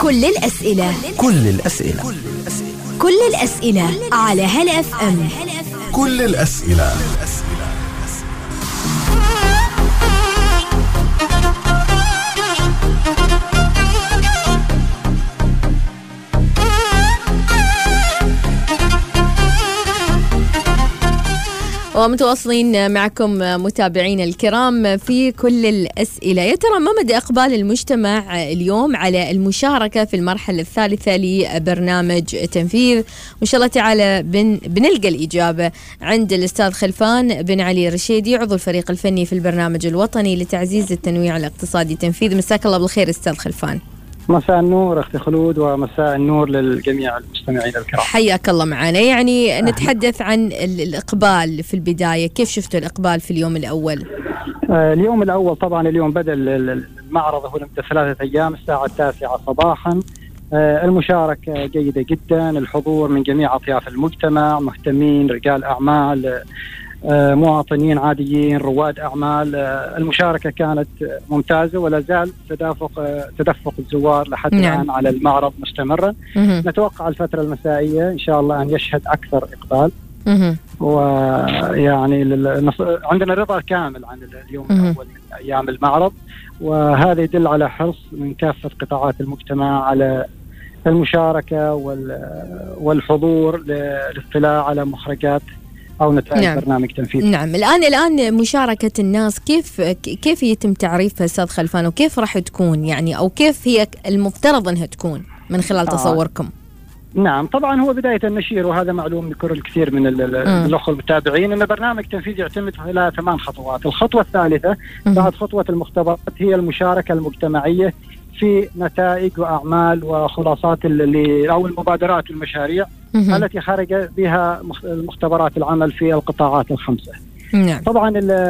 كل الأسئلة على هلا اف ام. كل الأسئلة. ومتواصلين معكم متابعينا الكرام في كل الأسئلة. يا ترى ما مدى إقبال المجتمع اليوم على المشاركة في المرحلة الثالثة لبرنامج تنفيذ؟ وإن شاء الله تعالى بنلقى الإجابة عند الأستاذ خلفان بن علي رشيدي، عضو الفريق الفني في البرنامج الوطني لتعزيز التنويع الاقتصادي تنفيذ. مساك الله بالخير أستاذ خلفان. مساء النور أختي خلود، ومساء النور للجميع المستمعين الكرام. حياك الله معنا. يعني نتحدث عن الإقبال في البداية، كيف شفتوا الإقبال في اليوم الأول؟ اليوم الأول طبعا اليوم بدأ المعرض هو لمدة 3 أيام الساعة 9 صباحا. المشاركة جيدة جدا، الحضور من جميع أطياف المجتمع، مهتمين، رجال أعمال، مواطنين عاديين، رواد أعمال. المشاركة كانت ممتازة، ولا زال تدفق الزوار لحد الآن على المعرض مستمرا. نتوقع الفترة المسائية إن شاء الله أن يشهد أكثر إقبال، ويعني عندنا رضا كامل عن اليوم الأول من أيام المعرض، وهذا يدل على حرص من كافة قطاعات المجتمع على المشاركة والحضور للاطلاع على مخرجات أو نتائج برنامج تنفيذ. نعم. الآن مشاركة الناس كيف يتم تعريفها أستاذ خلفان، وكيف راح تكون يعني، أو كيف هي المفترض أنها تكون من خلال تصوركم؟ نعم، طبعا هو بداية النشير، وهذا معلوم لكل الكثير من الأخوة المتابعين، أن برنامج تنفيذ يعتمد على 8 خطوات. الخطوة الثالثة بعد خطوة المختبرات هي المشاركة المجتمعية في نتائج وأعمال وخلاصات أو المبادرات والمشاريع التي خرج بها المختبرات العمل في القطاعات الخمسة. نعم. طبعا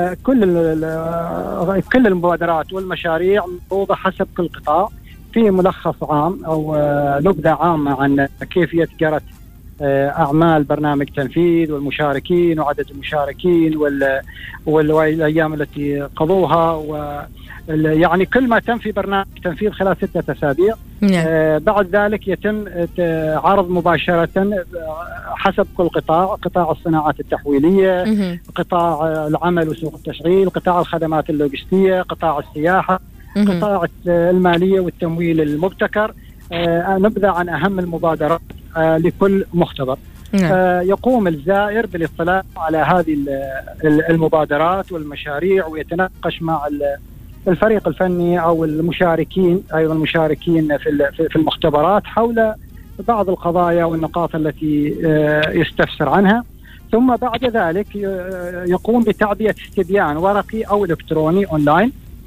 كل المبادرات والمشاريع موضوعة حسب كل قطاع في ملخص عام أو نبذة عامة عن كيفية جرت أعمال برنامج تنفيذ والمشاركين وعدد المشاركين والأيام التي قضوها، يعني كل ما تم في برنامج تنفيذ خلال 6 أسابيع. بعد ذلك يتم عرض مباشرة حسب كل قطاع الصناعات التحويلية، قطاع العمل وسوق التشغيل، قطاع الخدمات اللوجستية، قطاع السياحة، قطاع المالية والتمويل المبتكر. نبذة عن أهم المبادرات لكل مختبر. يقوم الزائر بالاطلاع على هذه المبادرات والمشاريع، ويتناقش مع الفريق الفني أو المشاركين، أيضا المشاركين في المختبرات، حول بعض القضايا والنقاط التي يستفسر عنها. ثم بعد ذلك يقوم بتعبئة استبيان ورقي أو إلكتروني أونلاين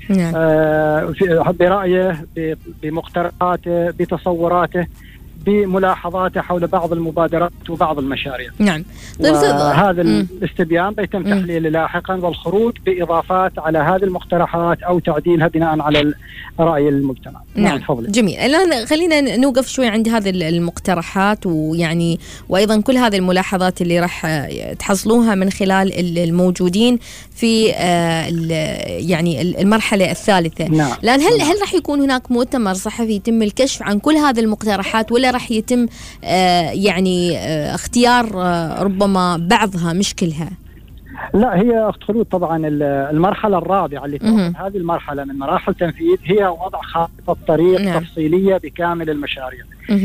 برأيه، بمقترحاته، بتصوراته، بملاحظاته حول بعض المبادرات وبعض المشاريع. نعم. هذا الاستبيان بيتم تحليله لاحقا والخروج بإضافات على هذه المقترحات أو تعديلها بناء على رأي المجتمع. نعم. تفضل. جميل. الآن خلينا نوقف شوي عند هذه المقترحات، ويعني وأيضا كل هذه الملاحظات اللي راح تحصلوها من خلال الموجودين في يعني المرحلة الثالثة. نعم. الآن هل راح يكون هناك مؤتمر صحفي يتم الكشف عن كل هذه المقترحات، ولا راح يتم يعني اختيار ربما بعضها مش كلها؟ لا، هي أخت خلود طبعا المرحلة الرابعة اللي هذه المرحلة من مراحل تنفيذ هي وضع خارطة طريق تفصيلية بكامل المشاريع.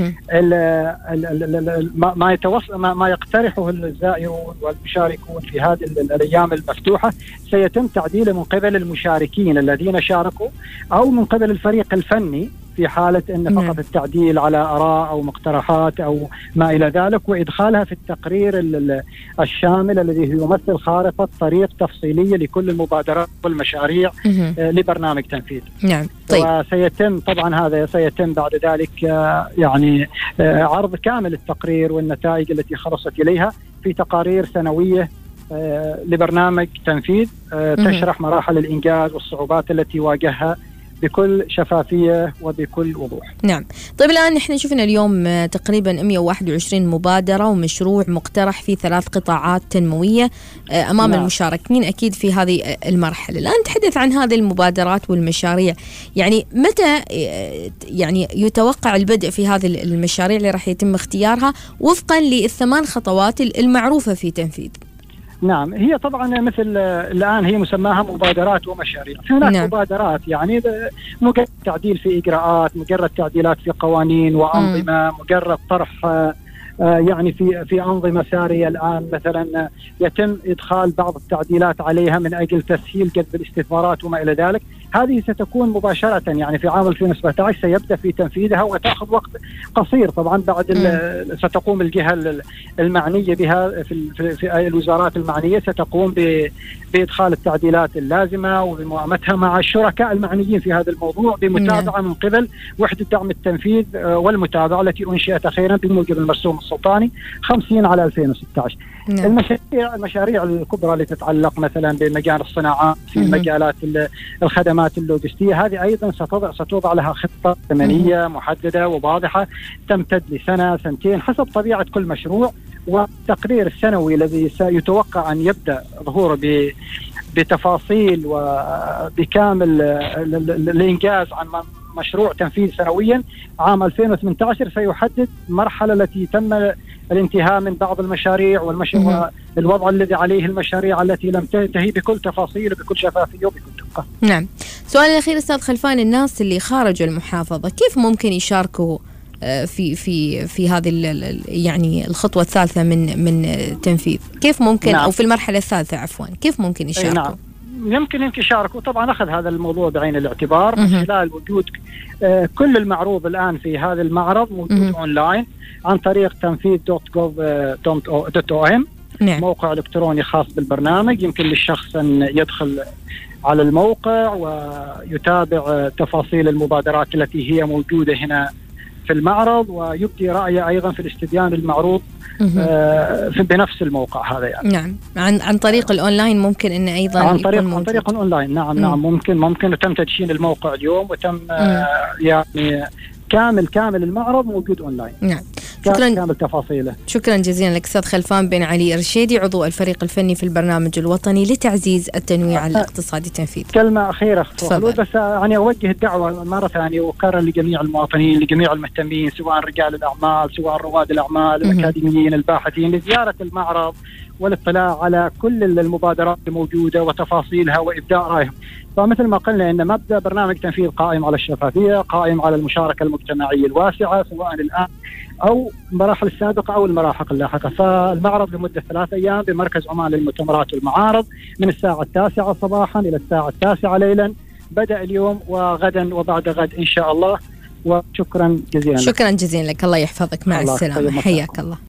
ما يقترحه الزائرون والمشاركون في هذه الأيام المفتوحة سيتم تعديله من قبل المشاركين الذين شاركوا، أو من قبل الفريق الفني في حالة أن فقط التعديل على آراء أو مقترحات أو ما إلى ذلك، وإدخالها في التقرير الشامل الذي يمثل خارطة طريق تفصيلية لكل المبادرات والمشاريع لبرنامج تنفيذ. نعم. طيب. وسيتم طبعا هذا سيتم بعد ذلك يعني عرض كامل التقرير والنتائج التي خلصت إليها في تقارير سنوية لبرنامج تنفيذ تشرح مراحل الإنجاز والصعوبات التي واجهها بكل شفافية وبكل وضوح. نعم. طيب الآن نحن شفنا اليوم تقريبا 121 مبادرة ومشروع مقترح في 3 قطاعات تنموية أمام المشاركين أكيد في هذه المرحلة. الآن نتحدث عن هذه المبادرات والمشاريع، يعني متى يعني يتوقع البدء في هذه المشاريع اللي راح يتم اختيارها وفقا ل8 خطوات المعروفة في تنفيذ؟ نعم، هي طبعا مثل الآن هي مسماها مبادرات ومشاريع. في هناك مبادرات يعني مجرد تعديل في إجراءات، مجرد تعديلات في قوانين وأنظمة، مجرد طرح يعني في أنظمة سارية الآن مثلا يتم إدخال بعض التعديلات عليها من أجل تسهيل جذب الاستثمارات وما إلى ذلك. هذه ستكون مباشرة يعني في عام 2017 سيبدأ في تنفيذها وتأخذ وقت قصير طبعا. بعد ستقوم الجهة المعنية بها في الوزارات المعنية ستقوم بإدخال التعديلات اللازمة وبموائمتها مع الشركاء المعنيين في هذا الموضوع بمتابعة من قبل وحدة دعم التنفيذ والمتابعة التي أنشئت أخيرا بموجب المرسوم السلطاني 50/2016. المشاريع الكبرى اللي تتعلق مثلا بمجال الصناعات، في مجالات الخدمات اللوجستية، هذه أيضا ستوضع لها خطة زمنية محددة وواضحة تمتد لسنة سنتين حسب طبيعة كل مشروع. والتقرير السنوي الذي سيتوقع أن يبدأ ظهوره بتفاصيل وبكامل الإنجاز عن مشروع تنفيذ سنويا عام 2018 سيحدد المرحلة التي تم الانتهاء من بعض المشاريع والوضع الذي عليه المشاريع التي لم تنتهي بكل تفاصيل وبكل شفافية وبكل دقة. نعم. سؤال الأخير أستاذ خلفان، الناس اللي خارج المحافظة كيف ممكن يشاركوا في هذه يعني الخطوة الثالثة من تنفيذ؟ كيف ممكن أو في المرحلة الثالثة عفوا كيف ممكن يشاركوا؟ نعم. يمكن يشاركوا طبعا. أخذ هذا الموضوع بعين الاعتبار من خلال وجود كل المعروض الآن في هذا المعرض موجود أونلاين عن طريق تنفيذ.gov.om. نعم. موقع إلكتروني خاص بالبرنامج، يمكن للشخص أن يدخل على الموقع ويتابع تفاصيل المبادرات التي هي موجودة هنا في المعرض ويبدي رأيه أيضا في الاستبيان المعروض بنفس الموقع هذا يعني. نعم. عن طريق الأونلاين ممكن إنه أيضا عن طريق الأونلاين. نعم ممكن وتم تدشين الموقع اليوم وتم يعني كامل المعرض موجود أونلاين. نعم. كامل تفاصيله. شكرا جزيلا لك أستاذ خلفان بن علي رشيدي، عضو الفريق الفني في البرنامج الوطني لتعزيز التنويع الاقتصادي التنفيذي. كلمة أخيرة بس يعني أوجه الدعوة مرة ثانية وأكرر لجميع المواطنين، لجميع المهتمين سواء رجال الأعمال سواء رواد الأعمال الأكاديميين الباحثين لزيارة المعرض والاطلاع على كل المبادرات الموجودة وتفاصيلها وإبداء رأيهم. فمثل ما قلنا أن مبدأ برنامج تنفيذ قائم على الشفافية، قائم على المشاركة المجتمعية الواسعة سواء الآن أو المراحل السابقة أو المراحل اللاحقة. فالمعرض لمدة 3 أيام بمركز عمان للمؤتمرات والمعارض من الساعة 9 صباحا إلى الساعة 9 ليلا. بدأ اليوم وغدا وبعد غد إن شاء الله. وشكرا جزيلا. شكرا جزيلا لك، الله يحفظك، مع السلامة، حياك الله.